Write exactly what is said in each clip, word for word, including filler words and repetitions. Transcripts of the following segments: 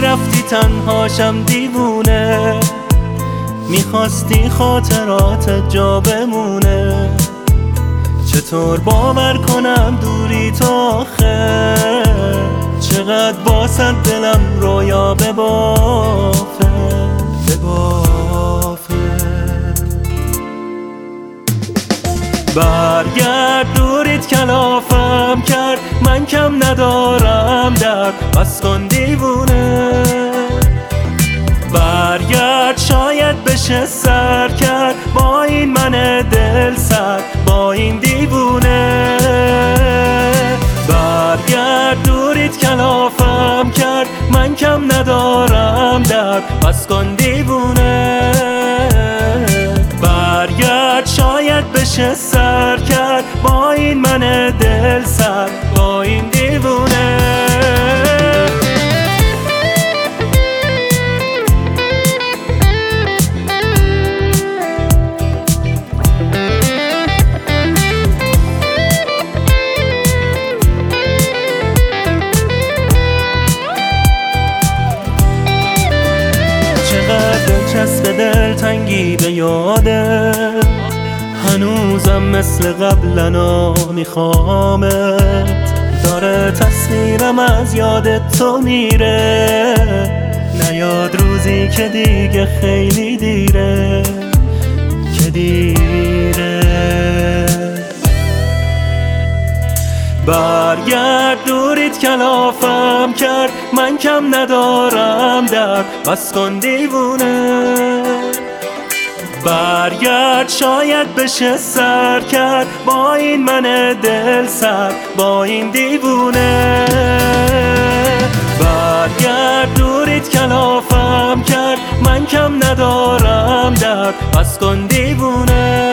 رفتی تنهاشم دیوونه، میخواستی خاطرات جا بمونه. چطور باور کنم دوری تو آخه، چقدر باست دلم رویا ببافه ببافه. برگرد دوریت کلافم کرد، من کم ندارم درد، بس کن دیوونه. برگرد شاید بشه سر کرد با این من دل سرد، با این دیوونه. برگرد دوریت کلافم کرد، من کم ندارم درد، بس کن دیوونه. برگرد شاید بشه سر کرد با این من دل سرد، با این دیوونه. دلچسب دلتنگی به یاده، هنوزم مثل قبلنا میخوامت. داره تصویرم از یاد تو میره، نیاد روزی که دیگه خیلی دیره که دیره. برگرد دوریت کلافم کرد، من کم ندارم درد، بس کن دیوونه. برگرد شاید بشه سر کرد با این من دل سرد، با این دیوونه. برگرد دوریت کلافم کرد، من کم ندارم درد، بس کن دیوونه.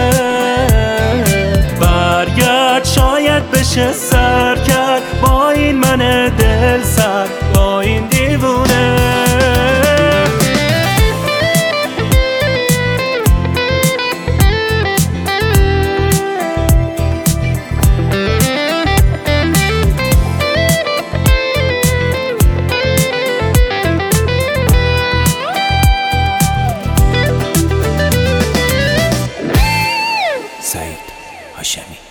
برگرد شاید بشه سر کرد با این من دل سرد، با این دیوونه. سعید هاشمی.